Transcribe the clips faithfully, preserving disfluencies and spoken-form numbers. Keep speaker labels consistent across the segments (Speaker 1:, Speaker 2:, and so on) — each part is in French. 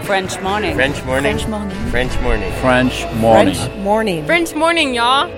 Speaker 1: French morning.
Speaker 2: French morning.
Speaker 1: French morning.
Speaker 2: French morning.
Speaker 3: French morning.
Speaker 4: French morning.
Speaker 1: French morning, y'all.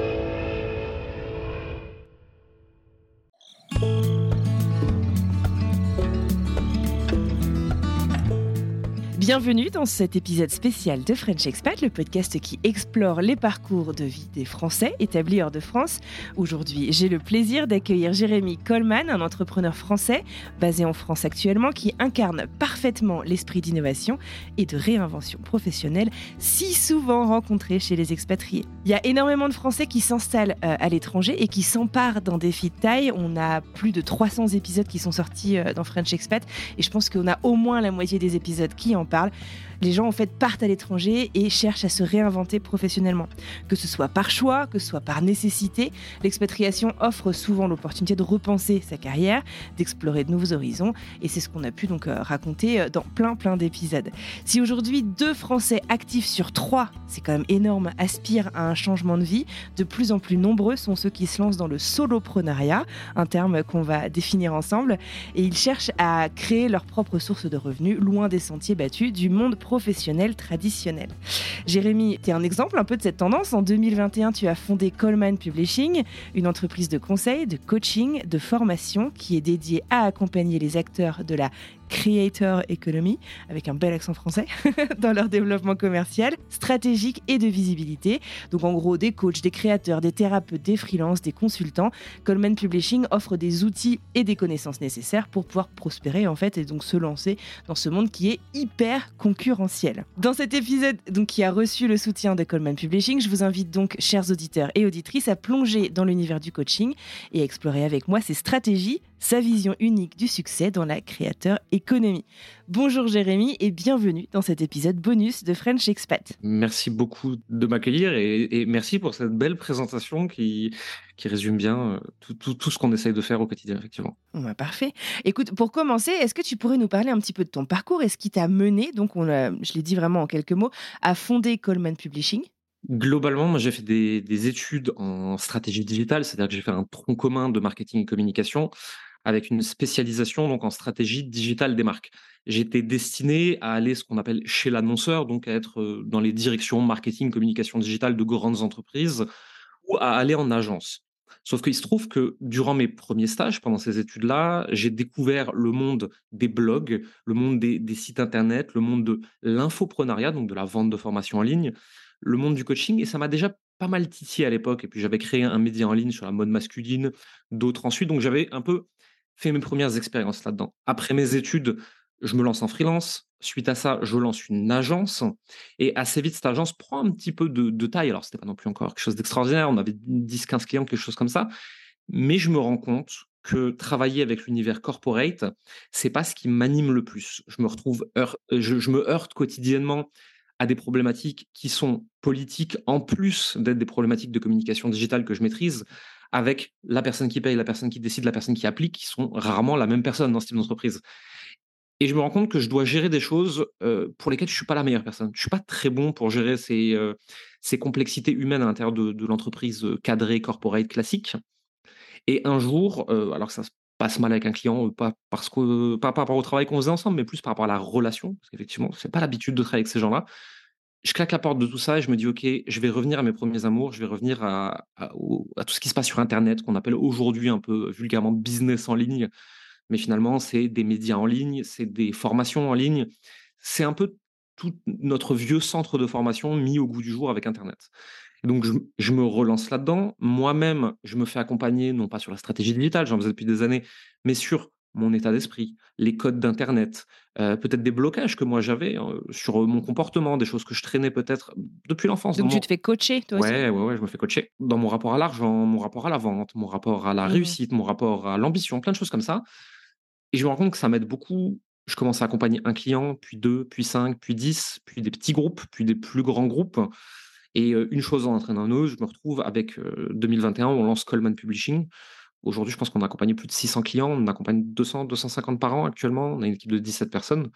Speaker 5: Bienvenue dans cet épisode spécial de French Expat, le podcast qui explore les parcours de vie des Français établis hors de France. Aujourd'hui, j'ai le plaisir d'accueillir Jérémy Coleman, un entrepreneur français basé en France actuellement qui incarne parfaitement l'esprit d'innovation et de réinvention professionnelle si souvent rencontré chez les expatriés. Il y a énormément de Français qui s'installent euh, à l'étranger et qui s'emparent d'un défi de taille. On a plus de trois cents épisodes qui sont sortis euh, dans French Expat et je pense qu'on a au moins la moitié des épisodes qui en parlent. Les gens en fait partent à l'étranger et cherchent à se réinventer professionnellement. Que ce soit par choix, que ce soit par nécessité, l'expatriation offre souvent l'opportunité de repenser sa carrière, d'explorer de nouveaux horizons et c'est ce qu'on a pu donc euh, raconter dans plein plein d'épisodes. Si aujourd'hui deux Français actifs sur trois, c'est quand même énorme, aspirent à un changement de vie, de plus en plus nombreux sont ceux qui se lancent dans le soloprenariat, un terme qu'on va définir ensemble, et ils cherchent à créer leur propre source de revenus loin des sentiers battus du monde professionnel traditionnel. Jérémy, tu es un exemple un peu de cette tendance. En deux mille vingt et un, tu as fondé Coleman Publishing, une entreprise de conseil, de coaching, de formation qui est dédiée à accompagner les acteurs de la Creator Economy, avec un bel accent français, dans leur développement commercial, stratégique et de visibilité. Donc en gros, des coachs, des créateurs, des thérapeutes, des freelances, des consultants. Coleman Publishing offre des outils et des connaissances nécessaires pour pouvoir prospérer en fait et donc se lancer dans ce monde qui est hyper concurrentiel. Dans cet épisode donc, qui a reçu le soutien de Coleman Publishing, je vous invite donc, chers auditeurs et auditrices, à plonger dans l'univers du coaching et à explorer avec moi ses stratégies, sa vision unique du succès dans la Creator Economy. Bonjour Jérémy et bienvenue dans cet épisode bonus de French Expat.
Speaker 6: Merci beaucoup de m'accueillir et, et merci pour cette belle présentation qui, qui résume bien tout, tout, tout ce qu'on essaye de faire au quotidien, effectivement.
Speaker 5: Bon bah parfait. Écoute, pour commencer, est-ce que tu pourrais nous parler un petit peu de ton parcours et ce qui t'a mené, donc on l'a, je l'ai dit vraiment en quelques mots, à fonder Coleman Publishing ?
Speaker 6: Globalement, moi j'ai fait des, des études en stratégie digitale, c'est-à-dire que j'ai fait un tronc commun de marketing et communication avec une spécialisation donc en stratégie digitale des marques. J'étais destiné à aller ce qu'on appelle chez l'annonceur, donc à être dans les directions marketing, communication digitale de grandes entreprises ou à aller en agence. Sauf qu'il se trouve que durant mes premiers stages, pendant ces études-là, j'ai découvert le monde des blogs, le monde des, des sites internet, le monde de l'infoprenariat, donc de la vente de formation en ligne, le monde du coaching, et ça m'a déjà pas mal titillé à l'époque. Et puis j'avais créé un média en ligne sur la mode masculine, d'autres ensuite, donc j'avais un peu fait mes premières expériences là-dedans. Après mes études, je me lance en freelance. Suite à ça, je lance une agence. Et assez vite, cette agence prend un petit peu de, de taille. Alors, ce n'était pas non plus encore quelque chose d'extraordinaire. On avait dix quinze clients, quelque chose comme ça. Mais je me rends compte que travailler avec l'univers corporate, c'est pas ce qui m'anime le plus. Je me retrouve, heure, je, je me heurte quotidiennement à des problématiques qui sont politiques, en plus d'être des problématiques de communication digitale que je maîtrise, avec la personne qui paye, la personne qui décide, la personne qui applique, qui sont rarement la même personne dans ce type d'entreprise. Et je me rends compte que je dois gérer des choses euh, pour lesquelles je ne suis pas la meilleure personne. Je ne suis pas très bon pour gérer ces, euh, ces complexités humaines à l'intérieur de, de l'entreprise cadrée, corporate, classique. Et un jour, euh, alors que ça se passe mal avec un client, euh, pas, parce que, euh, pas par rapport au travail qu'on faisait ensemble, mais plus par rapport à la relation, parce qu'effectivement, ce n'est pas l'habitude de travailler avec ces gens-là. Je claque la porte de tout ça et je me dis, OK, je vais revenir à mes premiers amours, je vais revenir à, à, au- à tout ce qui se passe sur Internet, qu'on appelle aujourd'hui un peu vulgairement business en ligne. Mais finalement, c'est des médias en ligne, c'est des formations en ligne. C'est un peu tout notre vieux centre de formation mis au goût du jour avec Internet. Et donc, je, je me relance là-dedans. Moi-même, je me fais accompagner, non pas sur la stratégie digitale, j'en faisais depuis des années, mais sur mon état d'esprit, les codes d'Internet, euh, peut-être des blocages que moi j'avais euh, sur mon comportement, des choses que je traînais peut-être depuis l'enfance.
Speaker 5: Donc
Speaker 6: dans
Speaker 5: tu
Speaker 6: mon-
Speaker 5: te fais coacher toi aussi ?
Speaker 6: Ouais, ouais, ouais, je me fais coacher dans mon rapport à l'argent, mon rapport à la vente, mon rapport à la
Speaker 5: Mhm.
Speaker 6: réussite, mon rapport à l'ambition, plein de choses comme ça. Et je me rends compte que ça m'aide beaucoup. Je commence à accompagner un client, puis deux, puis cinq, puis dix, puis des petits groupes, puis des plus grands groupes. Et euh, une chose en entraîne un autre, je me retrouve avec euh, deux mille vingt et un, on lance Coleman Publishing. Aujourd'hui, je pense qu'on a accompagné plus de six cents clients, on en accompagne deux cents, deux cent cinquante par an actuellement, on a une équipe de dix-sept personnes.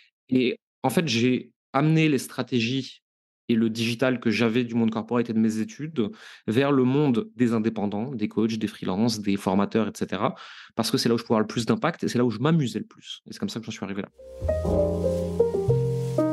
Speaker 6: Et en fait, j'ai amené les stratégies et le digital que j'avais du monde corporate et de mes études vers le monde des indépendants, des coachs, des freelances, des formateurs, et cetera. Parce que c'est là où je peux avoir le plus d'impact et c'est là où je m'amusais le plus. Et c'est comme ça que j'en suis arrivé là.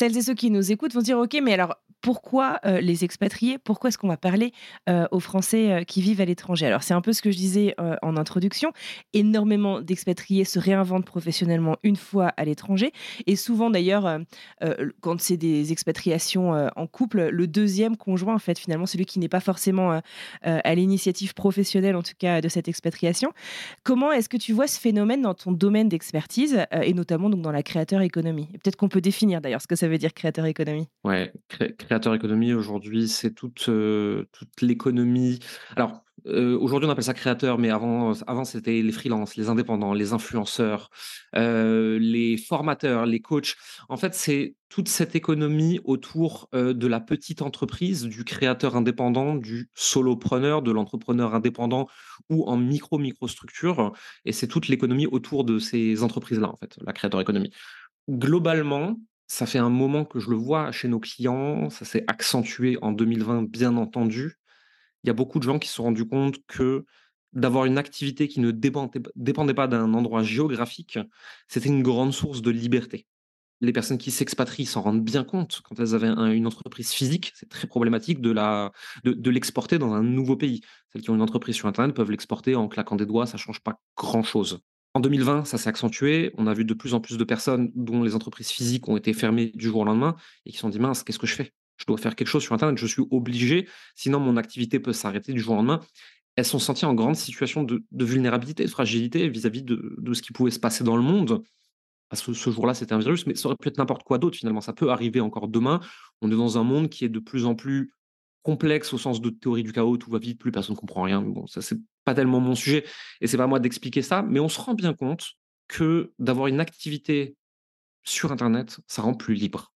Speaker 5: celles et ceux qui nous écoutent vont se dire: «OK, mais alors pourquoi, heu, les expatriés? Pourquoi est-ce qu'on va parler, heu, aux Français, heu, qui vivent à l'étranger?» Alors c'est un peu ce que je disais, heu, en introduction. Énormément d'expatriés se réinventent professionnellement une fois à l'étranger et souvent d'ailleurs, heu heu, quand c'est des expatriations, heu, en couple, le deuxième conjoint, en fait, finalement, celui qui n'est pas forcément, heu heu, à l'initiative professionnelle, en tout cas, de cette expatriation. Comment est-ce que tu vois ce phénomène dans ton domaine d'expertise, heu, et notamment donc dans la créateur économie? Et peut-être qu'on peut définir d'ailleurs ce que ça veut dire créateur économie?
Speaker 6: Ouais, cré créateur économie aujourd'hui, c'est toute, heu, toute l'économie. Alors, heu, aujourd'hui on appelle ça créateur, mais avant, avant c'était les freelances, les indépendants, les influenceurs, heu, les formateurs, les coachs. En fait, c'est toute cette économie autour, heu, de la petite entreprise, du créateur indépendant, du solopreneur, de l'entrepreneur indépendant ou en micro, micro structure et c'est toute l'économie autour de ces entreprises-là, en fait, la créateur économie. Globalement, ça fait un moment que je le vois chez nos clients, ça s'est accentué en deux mille vingt, bien entendu. Il y a beaucoup de gens qui se sont rendus compte que d'avoir une activité qui ne dépendait dépendait pas d'un endroit géographique, c'était une grande source de liberté. Les personnes qui s'expatrient s'en rendent bien compte quand elles avaient un une entreprise physique, c'est très problématique de la de de l'exporter dans un nouveau pays. Celles qui ont une entreprise sur internet peuvent l'exporter en claquant des doigts, ça change pas grand-chose. En deux mille vingt, ça s'est accentué. On a vu de plus en plus de personnes dont les entreprises physiques ont été fermées du jour au lendemain et qui se sont dit: «Mince, qu'est-ce que je fais? Je dois faire quelque chose sur internet, je suis obligé, sinon mon activité peut s'arrêter du jour au lendemain». Elles se sont senties en grande situation de de vulnérabilité, de fragilité vis-à-vis de de ce qui pouvait se passer dans le monde. Parce que ce jour-là, c'était un virus, mais ça aurait pu être n'importe quoi d'autre finalement. Ça peut arriver encore demain. On est dans un monde qui est de plus en plus complexe au sens de théorie du chaos, tout va vite, plus personne ne comprend rien. Mais bon, ça, c'est pas tellement mon sujet et c'est pas à moi d'expliquer ça, mais on se rend bien compte que d'avoir une activité sur internet, ça rend plus libre.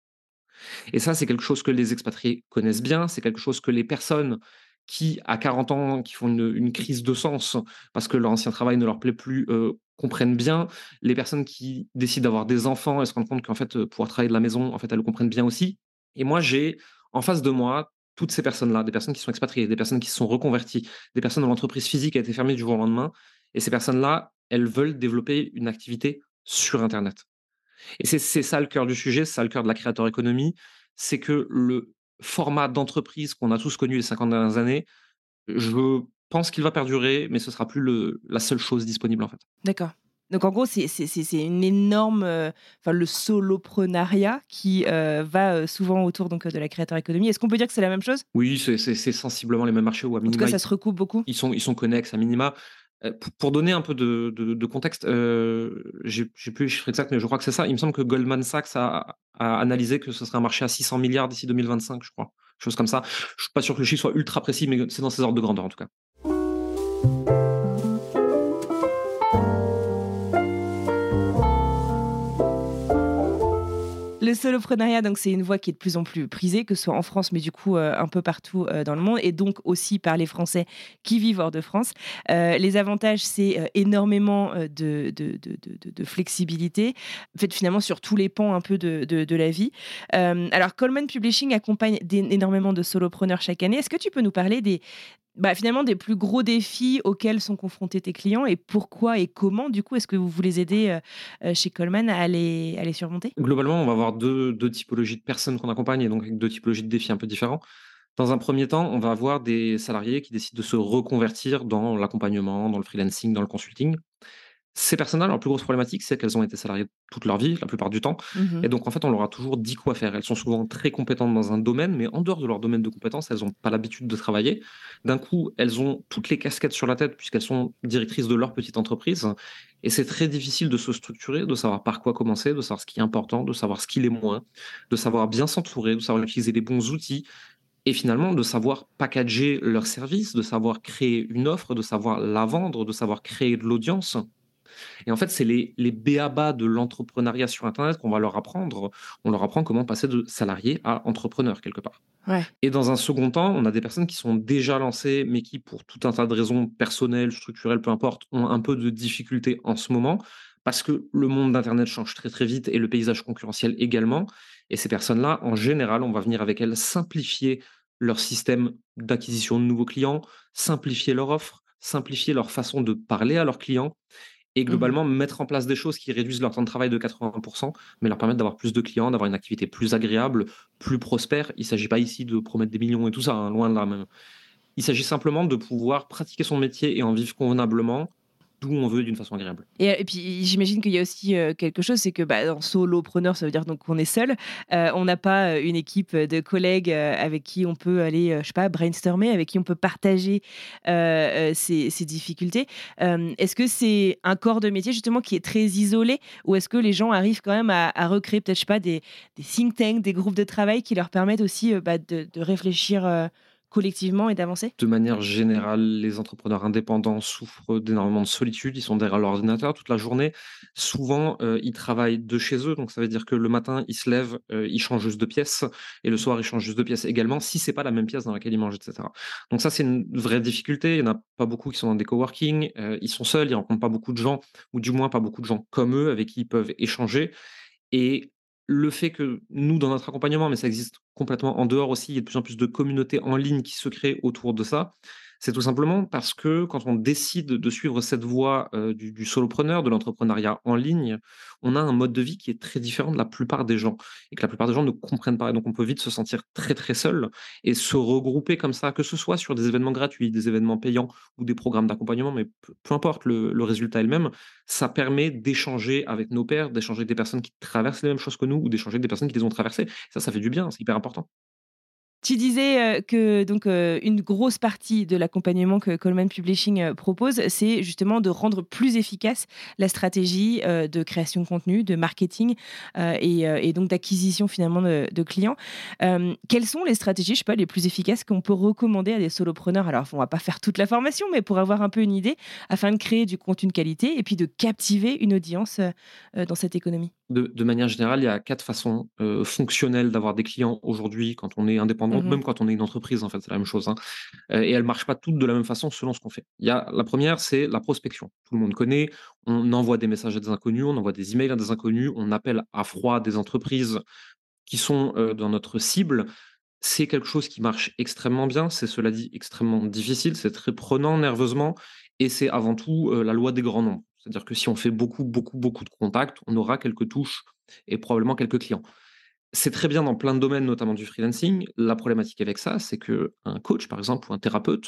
Speaker 6: Et ça, c'est quelque chose que les expatriés connaissent bien, c'est quelque chose que les personnes qui, à quarante ans, qui font une une crise de sens parce que leur ancien travail ne leur plaît plus, heu, comprennent bien. Les personnes qui décident d'avoir des enfants, elles se rendent compte qu'en fait, heu, pouvoir travailler de la maison, en fait, elles le comprennent bien aussi. Et moi, j'ai en face de moi toutes ces personnes-là, des personnes qui sont expatriées, des personnes qui se sont reconverties, des personnes dont l'entreprise physique a été fermée du jour au lendemain et ces personnes-là, elles veulent développer une activité sur internet. Et c'est c'est ça le cœur du sujet, c'est ça le cœur de la créateur économie, c'est que le format d'entreprise qu'on a tous connu les cinquante dernières années, je pense qu'il va perdurer, mais ce sera plus le la seule chose disponible, en fait.
Speaker 5: D'accord. Donc en gros, c'est c'est c'est c'est une énorme, heu, enfin le soloprenariat qui, heu, va, heu, souvent autour donc, heu, de la créateur économie. Est-ce qu'on peut dire que c'est la même chose?
Speaker 6: Oui, c'est c'est c'est sensiblement les mêmes marchés ou à
Speaker 5: En tout cas,
Speaker 6: minima,
Speaker 5: ça
Speaker 6: ils
Speaker 5: se recoupe beaucoup?
Speaker 6: ils sont ils sont connexes à minima. Heu, pour pour donner un peu de de de contexte, heu, j'ai j'ai plus les chiffres exacts, mais je crois que c'est ça. Il me semble que Goldman Sachs a a analysé que ce serait un marché à six cents milliards d'ici deux mille vingt-cinq, je crois. Chose comme ça. Je suis pas sûr que le chiffre soit ultra précis, mais c'est dans ces ordres de grandeur, en tout cas.
Speaker 5: Le soloprenariat, donc c'est une voie qui est de plus en plus prisée, que ce soit en France, mais du coup, heu, un peu partout, heu, dans le monde et donc aussi par les Français qui vivent hors de France. Heu, les avantages, c'est, heu, énormément, heu, de de de de de de flexibilité, en fait, finalement, sur tous les pans un peu de de de la vie. Hem, alors Coleman Publishing accompagne d'é énormément de solopreneurs chaque année. Est-ce que tu peux nous parler des bah, finalement, des plus gros défis auxquels sont confrontés tes clients et pourquoi et comment, du coup, est-ce que vous vous les aidez, heu heu, chez Coleman à les à les surmonter?
Speaker 6: Globalement, on va avoir deux deux typologies de personnes qu'on accompagne et donc avec deux typologies de défis un peu différents. Dans un premier temps, on va avoir des salariés qui décident de se reconvertir dans l'accompagnement, dans le freelancing, dans le consulting. Ces personnes-là, leur plus grosse problématique, c'est qu'elles ont été salariées toute leur vie, la plupart du temps.
Speaker 5: Mmh.
Speaker 6: Et donc, en fait, on leur a toujours dit quoi faire. Elles sont souvent très compétentes dans un domaine, mais en dehors de leur domaine de compétences, elles n'ont pas l'habitude de travailler. D'un coup, elles ont toutes les casquettes sur la tête puisqu'elles sont directrices de leur petite entreprise. Et c'est très difficile de se structurer, de savoir par quoi commencer, de savoir ce qui est important, de savoir ce qui l'est moins, de savoir bien s'entourer, de savoir utiliser les bons outils et finalement de savoir packager leurs services, de savoir créer une offre, de savoir la vendre, de savoir créer de l'audience. Et en fait, c'est les les b a ba de l'entrepreneuriat sur internet qu'on va leur apprendre. On leur apprend comment passer de salarié à entrepreneur quelque part.
Speaker 5: Ouais.
Speaker 6: Et dans un second temps, on a des personnes qui sont déjà lancées, mais qui pour tout un tas de raisons personnelles, structurelles, peu importe, ont un peu de difficultés en ce moment, parce que le monde d'internet change très, très vite et le paysage concurrentiel également. Et ces personnes-là, en général, on va venir avec elles simplifier leur système d'acquisition de nouveaux clients, simplifier leur offre, simplifier leur façon de parler à leurs clients et
Speaker 5: Mmh.
Speaker 6: globalement mettre en place des choses qui réduisent leur temps de travail de quatre-vingts pour cent, mais leur permettent d'avoir plus de clients, d'avoir une activité plus agréable, plus prospère. Il ne s'agit pas ici de promettre des millions et tout ça, hein, loin de là même. Il s'agit simplement de pouvoir pratiquer son métier et en vivre convenablement, d'où on veut, d'une façon agréable.
Speaker 5: Et et puis j'imagine qu'il y a aussi, heu, quelque chose, c'est que, bah, en solopreneur, ça veut dire donc qu'on est seul. Heu, on n'a pas, heu, une équipe, de collègues, heu, avec qui on peut aller, heu, je sais pas, brainstormer, avec qui on peut partager, heu heu, ses ses difficultés. Hem, est-ce que c'est un corps de métier justement qui est très isolé? Ou est-ce que les gens arrivent quand même à à recréer peut-être, je sais pas, des des think tanks, des groupes de travail qui leur permettent aussi, heu, bah, de de réfléchir, heu, collectivement et d'avancer?
Speaker 6: De manière générale, les entrepreneurs indépendants souffrent d'énormément de solitude. Ils sont derrière leur ordinateur toute la journée. Souvent, heu, ils travaillent de chez eux, donc ça veut dire que le matin, ils se lèvent, heu, ils changent juste de pièce et le soir, ils changent juste de pièce également, si c'est pas la même pièce dans laquelle ils mangent, et cetera. Donc ça, c'est une vraie difficulté. Il y en a pas beaucoup qui sont dans des coworking, heu, ils sont seuls, ils rencontrent pas beaucoup de gens ou du moins pas beaucoup de gens comme eux avec qui ils peuvent échanger. Et le fait que nous, dans notre accompagnement, mais ça existe complètement en dehors aussi, il y a de plus en plus de communautés en ligne qui se créent autour de ça. C'est tout simplement parce que quand on décide de suivre cette voie, heu, du du solopreneur, de l'entrepreneuriat en ligne, on a un mode de vie qui est très différent de la plupart des gens et que la plupart des gens ne comprennent pas et donc on peut vite se sentir très, très seul et se regrouper comme ça, que ce soit sur des événements gratuits, des événements payants ou des programmes d'accompagnement, mais peu peu importe, le le résultat est le même. Ça permet d'échanger avec nos pairs, d'échanger avec des personnes qui traversent les mêmes choses que nous ou d'échanger avec des personnes qui les ont traversées. Ça, ça fait du bien, c'est hyper important.
Speaker 5: Tu disais, heu, que donc, heu, une grosse partie de l'accompagnement que Coleman Publishing, heu, propose, c'est justement de rendre plus efficace la stratégie, heu, de création de contenu, de marketing, heu et heu et donc d'acquisition finalement de de clients. Hem, quelles sont les stratégies, je sais pas, les plus efficaces qu'on peut recommander à des solopreneurs? Alors, on va pas faire toute la formation, mais pour avoir un peu une idée, afin de créer du contenu de qualité et puis de captiver une audience, heu heu, dans cette économie?
Speaker 6: De de manière générale, il y a quatre façons, heu, fonctionnelles d'avoir des clients aujourd'hui quand on est indépendant,
Speaker 5: Mmh.
Speaker 6: même quand on est une entreprise en fait, c'est la même chose, hein, heu et elles marchent pas toutes de la même façon selon ce qu'on fait. Il y a la première, c'est la prospection. Tout le monde connaît, on envoie des messages à des inconnus, on envoie des emails à des inconnus, on appelle à froid des entreprises qui sont, heu, dans notre cible. C'est quelque chose qui marche extrêmement bien, c'est cela dit extrêmement difficile, c'est très prenant nerveusement et c'est avant tout, heu, la loi des grands nombres. C'est-à-dire que si on fait beaucoup, beaucoup, beaucoup de contacts, on aura quelques touches et probablement quelques clients. C'est très bien dans plein de domaines, notamment du freelancing. La problématique avec ça, c'est qu'un coach, par exemple, ou un thérapeute,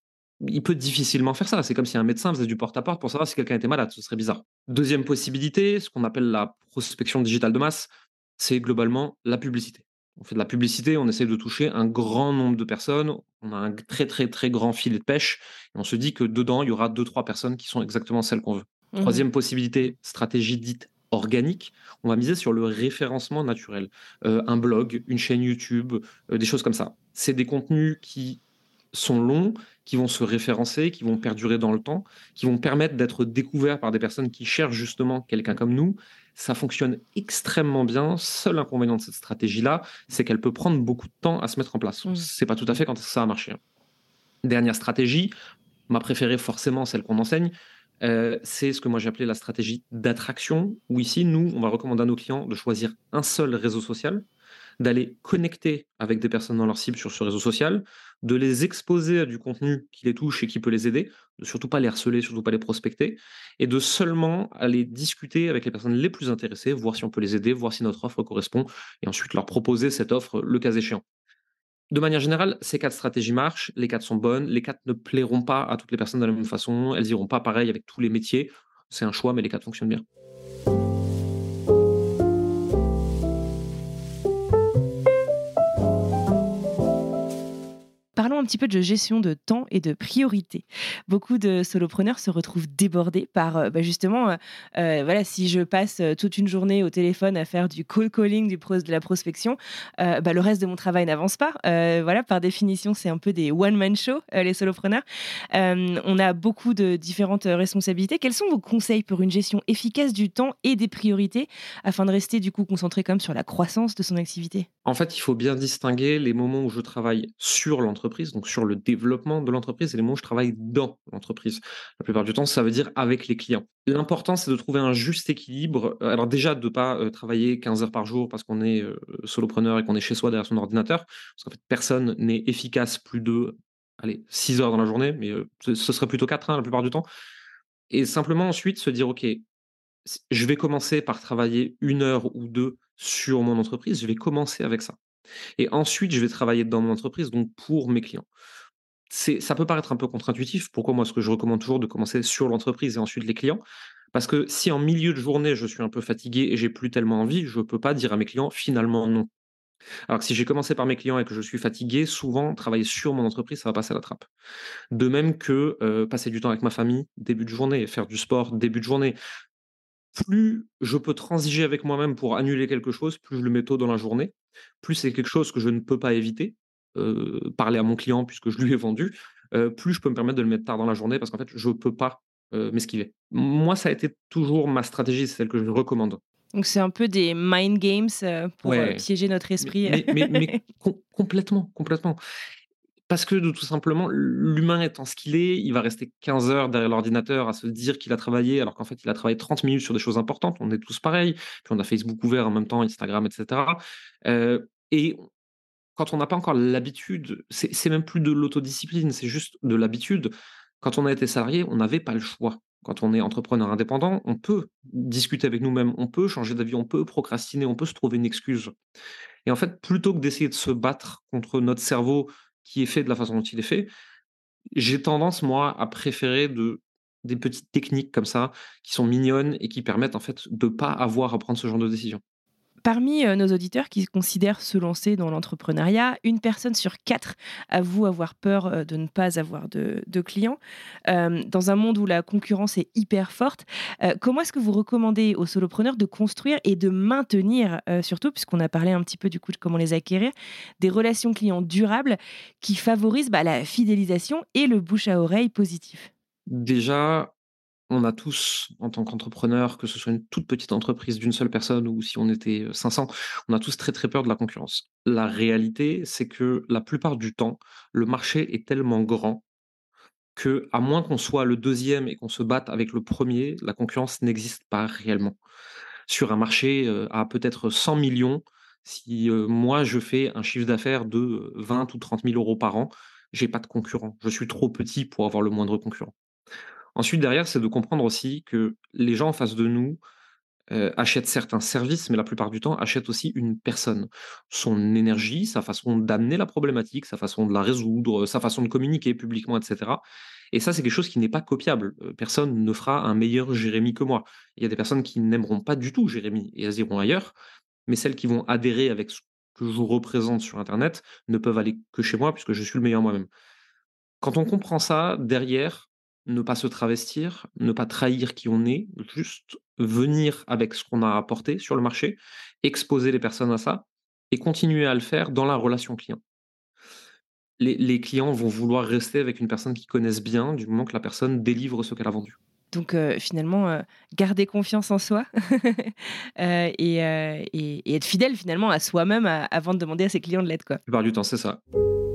Speaker 6: il peut difficilement faire ça. C'est comme si un médecin faisait du porte-à-porte pour savoir si quelqu'un était malade, ce serait bizarre. Deuxième possibilité, ce qu'on appelle la prospection digitale de masse, c'est globalement la publicité. On fait de la publicité, on essaie de toucher un grand nombre de personnes, on a un très, très, très grand filet de pêche et on se dit que dedans, il y aura deux trois personnes qui sont exactement celles qu'on veut.
Speaker 5: Mmh.
Speaker 6: Troisième possibilité, stratégie dite organique, on va miser sur le référencement naturel. Heu, un blog, une chaîne YouTube, heu, des choses comme ça. C'est des contenus qui sont longs, qui vont se référencer, qui vont perdurer dans le temps, qui vont permettre d'être découverts par des personnes qui cherchent justement quelqu'un comme nous. Ça fonctionne extrêmement bien. Seul inconvénient de cette stratégie-là, c'est qu'elle peut prendre beaucoup de temps à se mettre en place. On
Speaker 5: Mmh.
Speaker 6: sait pas tout à fait quand ça a marché, hein. Dernière stratégie, ma préférée forcément, celle qu'on enseigne, heu, c'est ce que moi j'ai appelé la stratégie d'attraction, où ici, nous, on va recommander à nos clients de choisir un seul réseau social, d'aller connecter avec des personnes dans leur cible sur ce réseau social, de les exposer à du contenu qui les touche et qui peut les aider, de surtout pas les harceler, surtout pas les prospecter et de seulement aller discuter avec les personnes les plus intéressées, voir si on peut les aider, voir si notre offre correspond et ensuite leur proposer cette offre le cas échéant. De manière générale, ces quatre stratégies marchent, les quatre sont bonnes, les quatre ne plairont pas à toutes les personnes de la même façon, elles iront pas pareil avec tous les métiers. C'est un choix, mais les quatre fonctionnent bien.
Speaker 5: Parlons un petit peu de gestion de temps et de priorité. Beaucoup de solopreneurs se retrouvent débordés par, heu, bah, justement, heu heu, voilà, si je passe, heu, toute une journée au téléphone à faire du cold calling, du pros de la prospection, heu, bah, le reste de mon travail n'avance pas. Heu, voilà, par définition, c'est un peu des one man show, heu, les solopreneurs. Hem, on a beaucoup de différentes, heu, responsabilités. Quels sont vos conseils pour une gestion efficace du temps et des priorités, afin de rester du coup concentré quand même sur la croissance de son activité?
Speaker 6: En fait, il faut bien distinguer les moments où je travaille sur l'entreprise, donc sur le développement de l'entreprise et les moments où je travaille dans l'entreprise. La plupart du temps, ça veut dire avec les clients. L'important, c'est de trouver un juste équilibre. Heu, alors déjà de pas, heu, travailler quinze heures par jour parce qu'on est, heu, solopreneur et qu'on est chez soi derrière son ordinateur. Parce qu'en fait, personne n'est efficace plus de, allez, six heures dans la journée, mais, heu, ce ce serait plutôt quatre, hein, la plupart du temps. Et simplement ensuite se dire: «OK, s je vais commencer par travailler une heure ou deux sur mon entreprise, je vais commencer avec ça et ensuite je vais travailler dans mon entreprise, donc pour mes clients». C'est ça peut paraître un peu contre-intuitif. Pourquoi moi, ce que je recommande toujours de commencer sur l'entreprise et ensuite les clients? Parce que si en milieu de journée, je suis un peu fatigué et j'ai plus tellement envie, je peux pas dire à mes clients: «Finalement non». Alors que si j'ai commencé par mes clients et que je suis fatigué, souvent travailler sur mon entreprise, ça va passer à la trappe. De même que, heu, passer du temps avec ma famille, début de journée, faire du sport, début de journée. Plus je peux transiger avec moi-même pour annuler quelque chose, plus je le mets tôt dans la journée, plus c'est quelque chose que je ne peux pas éviter, heu, parler à mon client puisque je lui ai vendu, heu, plus je peux me permettre de le mettre tard dans la journée parce qu'en fait, je peux pas, heu, m'esquiver. Moi, ça a été toujours ma stratégie, c'est celle que je recommande.
Speaker 5: Donc c'est un peu des mind games, heu, pour, heu,
Speaker 6: Ouais,
Speaker 5: piéger notre
Speaker 6: mais
Speaker 5: esprit.
Speaker 6: mais mais mais com complètement, complètement. Parce que de tout simplement, l'humain étant ce qu'il est, il va rester quinze heures derrière l'ordinateur à se dire qu'il a travaillé, alors qu'en fait, il a travaillé trente minutes sur des choses importantes. On est tous pareils. Puis on a Facebook ouvert en même temps, Instagram, et cetera. Heu et quand on n'a pas encore l'habitude, c'est c'est même plus de l'autodiscipline, c'est juste de l'habitude. Quand on a été salarié, on n'avait pas le choix. Quand on est entrepreneur indépendant, on peut discuter avec nous-mêmes, on peut changer d'avis, on peut procrastiner, on peut se trouver une excuse. Et en fait, plutôt que d'essayer de se battre contre notre cerveau qui est fait de la façon dont il est fait, j'ai tendance, moi, à préférer de des petites techniques comme ça, qui sont mignonnes et qui permettent en fait de pas avoir à prendre ce genre de décision.
Speaker 5: Parmi, heu, nos auditeurs qui considèrent se lancer dans l'entrepreneuriat, une personne sur quatre avoue avoir peur, heu, de ne pas avoir de de clients. Hem, dans un monde où la concurrence est hyper forte, heu, comment est-ce que vous recommandez aux solopreneurs de construire et de maintenir, heu, surtout puisqu'on a parlé un petit peu du coup de comment les acquérir, des relations clients durables qui favorisent, bah, la fidélisation et le bouche à oreille positif?
Speaker 6: Déjà, on a tous, en tant qu'entrepreneur, que ce soit une toute petite entreprise d'une seule personne ou si on était, heu, cinq cents, on a tous très, très peur de la concurrence. La réalité, c'est que la plupart du temps, le marché est tellement grand que, à moins qu'on soit le deuxième et qu'on se batte avec le premier, la concurrence n'existe pas réellement. Sur un marché, heu, à peut-être cent millions, si, heu, moi je fais un chiffre d'affaires de, heu, vingt ou trente mille euros par an, j'ai pas de concurrent. Je suis trop petit pour avoir le moindre concurrent. Ensuite derrière, c'est de comprendre aussi que les gens en face de nous, heu, achètent certes un service, mais la plupart du temps achètent aussi une personne. Son énergie, sa façon d'amener la problématique, sa façon de la résoudre, sa façon de communiquer publiquement et cetera et ça, c'est quelque chose qui n'est pas copiable. Heu, personne ne fera un meilleur Jérémy que moi. Il y a des personnes qui n'aimeront pas du tout Jérémy et elles iront ailleurs, mais celles qui vont adhérer avec ce que je représente sur internet ne peuvent aller que chez moi puisque je suis le meilleur moi-même. Quand on comprend ça, derrière, ne pas se travestir, ne pas trahir qui on est, juste venir avec ce qu'on a à apporter sur le marché, exposer les personnes à ça et continuer à le faire dans la relation client. Les les clients vont vouloir rester avec une personne qu'ils connaissent bien, du moment que la personne délivre ce qu'elle a vendu.
Speaker 5: Donc heu, finalement, heu, garder confiance en soi, heu et heu et et être fidèle finalement à soi-même a avant de demander à ses clients de l'aide, quoi.
Speaker 6: La plupart du temps, c'est ça.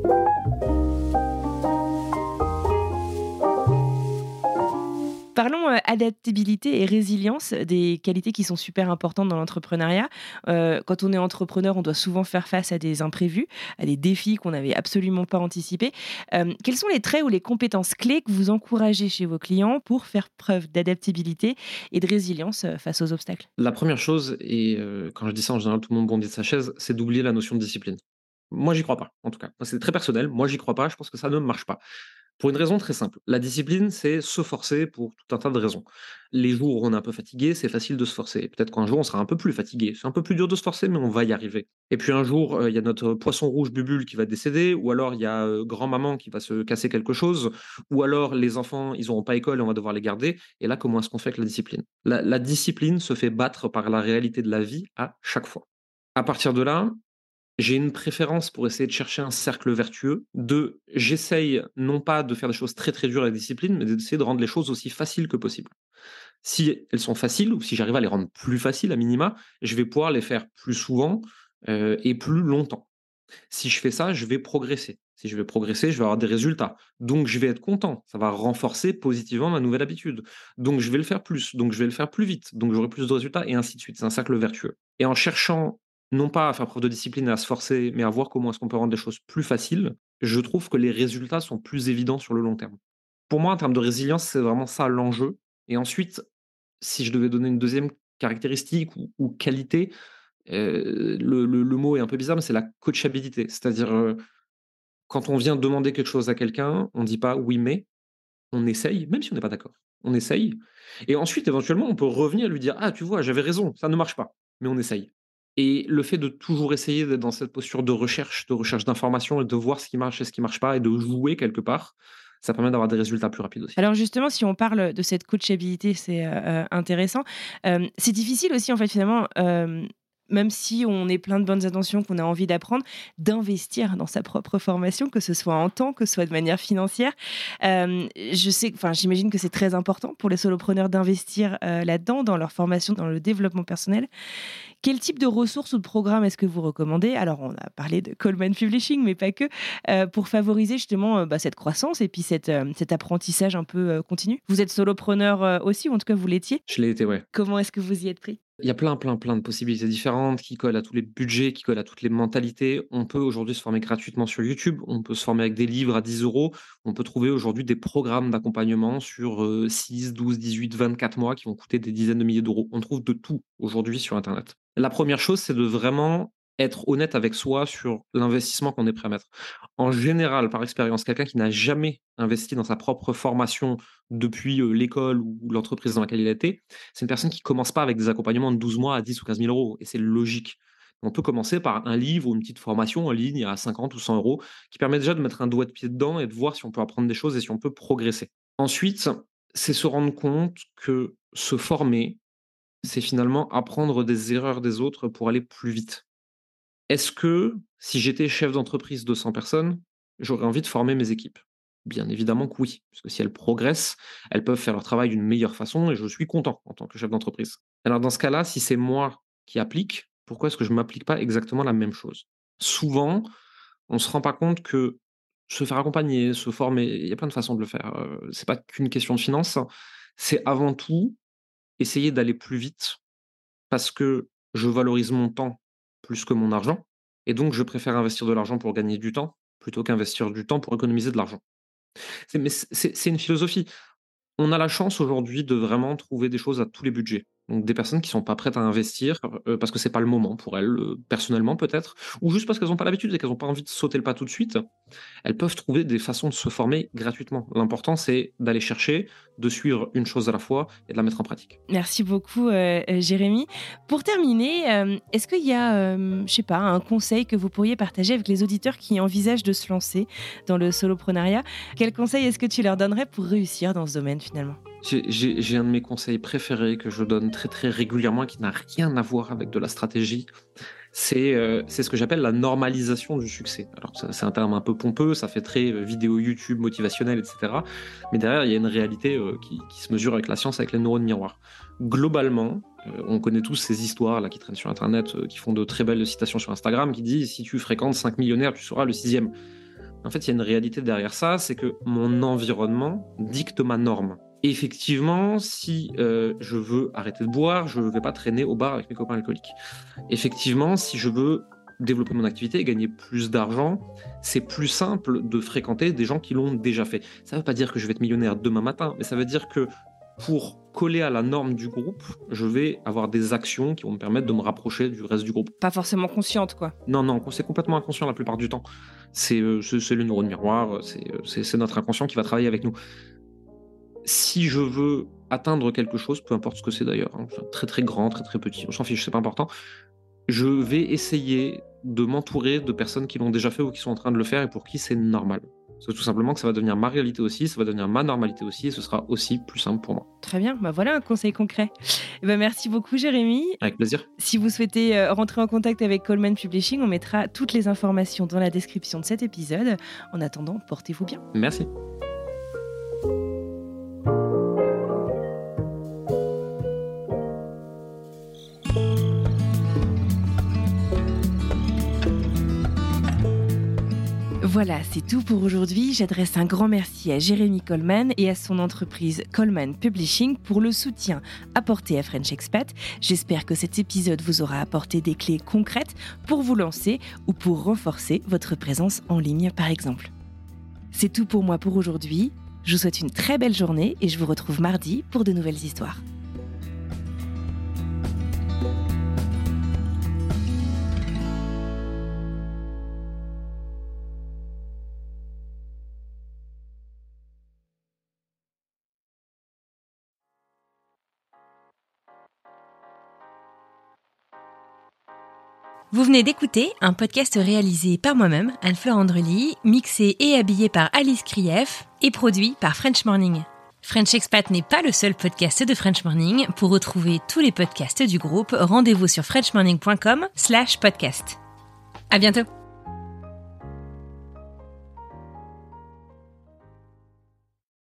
Speaker 5: Parlons, heu, adaptabilité et résilience, des qualités qui sont super importantes dans l'entrepreneuriat. Heu, quand on est entrepreneur, on doit souvent faire face à des imprévus, à des défis qu'on n'avait absolument pas anticipés. Hem, quels sont les traits ou les compétences clés que vous encouragez chez vos clients pour faire preuve d'adaptabilité et de résilience, heu, face aux obstacles?
Speaker 6: La première chose et heu, quand je dis ça, en général, tout le monde bondit de sa chaise, c'est d'oublier la notion de discipline. Moi, j'y crois pas, en tout cas. Moi, c'est très personnel. Moi, j'y crois pas. Je pense que ça ne marche pas. Pour une raison très simple. La discipline, c'est se forcer pour tout un tas de raisons. Les jours où on est un peu fatigué, c'est facile de se forcer. Peut-être qu'un jour, on sera un peu plus fatigué. C'est un peu plus dur de se forcer, mais on va y arriver. Et puis un jour, heu, il y a notre poisson rouge Bubule qui va décéder, ou alors il y a, heu, grand-maman qui va se casser quelque chose, ou alors les enfants, ils auront pas école et on va devoir les garder. Et là, comment est-ce qu'on fait avec la discipline? La la discipline se fait battre par la réalité de la vie à chaque fois. À partir de là, j'ai une préférence pour essayer de chercher un cercle vertueux. De j'essaye non pas de faire des choses très, très dures avec discipline, mais d'essayer de rendre les choses aussi faciles que possible. Si elles sont faciles ou si j'arrive à les rendre plus faciles à minima, je vais pouvoir les faire plus souvent, heu et plus longtemps. Si je fais ça, je vais progresser. Si je vais progresser, je vais avoir des résultats. Donc je vais être content. Ça va renforcer positivement ma nouvelle habitude. Donc je vais le faire plus, donc je vais le faire plus vite, donc j'aurai plus de résultats et ainsi de suite. C'est un cercle vertueux. Et en cherchant non pas à faire preuve de discipline et à se forcer, mais à voir comment est-ce qu'on peut rendre les choses plus faciles, je trouve que les résultats sont plus évidents sur le long terme. Pour moi, en termes de résilience, c'est vraiment ça l'enjeu. Et ensuite, si je devais donner une deuxième caractéristique ou, ou qualité, euh, le, le- le mot est un peu bizarre, mais c'est la coachabilité. C'est-à-dire, euh, quand on vient demander quelque chose à quelqu'un, on ne dit pas oui, mais on essaye, même si on n'est pas d'accord. On essaye. Et ensuite, éventuellement, on peut revenir et lui dire: «Ah, tu vois, j'avais raison, ça ne marche pas, mais on essaye». Et le fait de toujours essayer d'être dans cette posture de recherche, de recherche d'informations et de voir ce qui marche et ce qui marche pas et de jouer quelque part, ça permet d'avoir des résultats plus rapides aussi.
Speaker 5: Alors justement, si on parle de cette coachabilité, c'est, heu heu, intéressant. Hem, c'est difficile aussi en fait finalement, hem, même si on est plein de bonnes intentions, qu'on a envie d'apprendre, d'investir dans sa propre formation, que ce soit en temps, que ce soit de manière financière. Hem, je sais enfin j'imagine que c'est très important pour les solopreneurs d'investir, heu, là-dedans, dans leur formation, dans le développement personnel. Quel type de ressources ou de programmes est-ce que vous recommandez? Alors, on a parlé de Coleman Publishing, mais pas que, heu, pour favoriser justement, heu, bah, cette croissance et puis cet, hem, cet apprentissage un peu, heu, continu. Vous êtes solopreneur, heu, aussi ou en tout cas vous l'étiez?
Speaker 6: Je l'ai été, ouais.
Speaker 5: Comment est-ce que vous y êtes pris?
Speaker 6: Il y a plein, plein, plein de possibilités différentes qui collent à tous les budgets, qui collent à toutes les mentalités. On peut aujourd'hui se former gratuitement sur YouTube, on peut se former avec des livres à dix euros. On peut trouver aujourd'hui des programmes d'accompagnement sur euh, six, douze, dix-huit, vingt-quatre mois qui vont coûter des dizaines de milliers d'euros. On trouve de tout aujourd'hui sur Internet. La première chose, c'est de vraiment être honnête avec soi sur l'investissement qu'on est prêt à mettre. En général, par expérience, quelqu'un qui n'a jamais investi dans sa propre formation depuis euh, l'école ou l'entreprise dans laquelle il a été, c'est une personne qui commence pas avec des accompagnements de douze mois à dix ou quinze mille euros et c'est logique. On peut commencer par un livre ou une petite formation en ligne à cinquante ou cent euros qui permet déjà de mettre un doigt de pied dedans et de voir si on peut apprendre des choses et si on peut progresser. Ensuite, c'est se rendre compte que se former, c'est finalement apprendre des erreurs des autres pour aller plus vite. Est-ce que si j'étais chef d'entreprise de cent personnes, j'aurais envie de former mes équipes? Bien évidemment que oui, parce que si elles progressent, elles peuvent faire leur travail d'une meilleure façon et je suis content en tant que chef d'entreprise. Alors dans ce cas-là, si c'est moi qui applique, pourquoi est-ce que je ne m'applique pas exactement la même chose? Souvent, on ne se rend pas compte que se faire accompagner, se former, il y a plein de façons de le faire. Euh, c'est pas qu'une question de finance, c'est avant tout essayer d'aller plus vite parce que je valorise mon temps plus que mon argent et donc je préfère investir de l'argent pour gagner du temps plutôt qu'investir du temps pour économiser de l'argent. C'est mais c'est c'est une philosophie. On a la chance aujourd'hui de vraiment trouver des choses à tous les budgets. Donc des personnes qui sont pas prêtes à investir, heu, parce que c'est pas le moment pour elles, heu, personnellement peut-être, ou juste parce qu'elles ont pas l'habitude et qu'elles ont pas envie de sauter le pas tout de suite. Elles peuvent trouver des façons de se former gratuitement. L'important, c'est d'aller chercher, de suivre une chose à la fois et de la mettre en pratique.
Speaker 5: Merci beaucoup, heu heu, Jérémy. Pour terminer, hem, est-ce qu'il y a, hem, je sais pas, un conseil que vous pourriez partager avec les auditeurs qui envisagent de se lancer dans le soloprenariat? Quel conseil est-ce que tu leur donnerais pour réussir dans ce domaine finalement?
Speaker 6: J'ai j'ai j'ai un de mes conseils préférés que je donne très, très régulièrement et qui n'a rien à voir avec de la stratégie. C'est, heu, c'est ce que j'appelle la normalisation du succès. Alors ça c'est un terme un peu pompeux, ça fait très, heu, vidéo YouTube motivationnelle et cetera. Mais derrière, il y a une réalité, heu, qui qui se mesure avec la science, avec les neurones miroirs. Globalement, heu, on connaît tous ces histoires là qui traînent sur internet, heu, qui font de très belles citations sur Instagram, qui dit: «Si tu fréquentes cinq millionnaires, tu seras le sixième». En fait, il y a une réalité derrière ça, c'est que mon environnement dicte ma norme. Et effectivement, si euh, je veux arrêter de boire, je ne vais pas traîner au bar avec mes copains alcooliques. Effectivement, si je veux développer mon activité et gagner plus d'argent, c'est plus simple de fréquenter des gens qui l'ont déjà fait. Ça ne veut pas dire que je vais être millionnaire demain matin, mais ça veut dire que pour coller à la norme du groupe, je vais avoir des actions qui vont me permettre de me rapprocher du reste du groupe.
Speaker 5: Pas forcément consciente, quoi.
Speaker 6: Non, non, c'est complètement inconscient la plupart du temps. C'est euh, c'est c'est le neurone miroir, c'est euh, c'est- c'est notre inconscient qui va travailler avec nous. Si je veux atteindre quelque chose, peu importe ce que c'est d'ailleurs, hein, très très grand, très très petit, on s'en fiche, c'est pas important, je vais essayer de m'entourer de personnes qui l'ont déjà fait ou qui sont en train de le faire et pour qui c'est normal. Parce que tout simplement que ça va devenir ma réalité aussi, ça va devenir ma normalité aussi et ce sera aussi plus simple pour moi.
Speaker 5: Très bien, bah voilà un conseil concret. Eh ben, merci beaucoup Jérémy.
Speaker 6: Avec plaisir.
Speaker 5: Si vous souhaitez euh, rentrer en contact avec Coleman Publishing, on mettra toutes les informations dans la description de cet épisode. En attendant, portez-vous bien.
Speaker 6: Merci.
Speaker 5: Voilà, c'est tout pour aujourd'hui. J'adresse un grand merci à Jérémy Coleman et à son entreprise Coleman Publishing pour le soutien apporté à French Expat. J'espère que cet épisode vous aura apporté des clés concrètes pour vous lancer ou pour renforcer votre présence en ligne, par exemple. C'est tout pour moi pour aujourd'hui. Je vous souhaite une très belle journée et je vous retrouve mardi pour de nouvelles histoires. Vous venez d'écouter un podcast réalisé par moi-même, Anne-Fleur Andrely, mixé et habillé par Alice Krief et produit par French Morning. French Expat n'est pas le seul podcast de French Morning. Pour retrouver tous les podcasts du groupe, rendez-vous sur french morning point com slash podcast. À bientôt.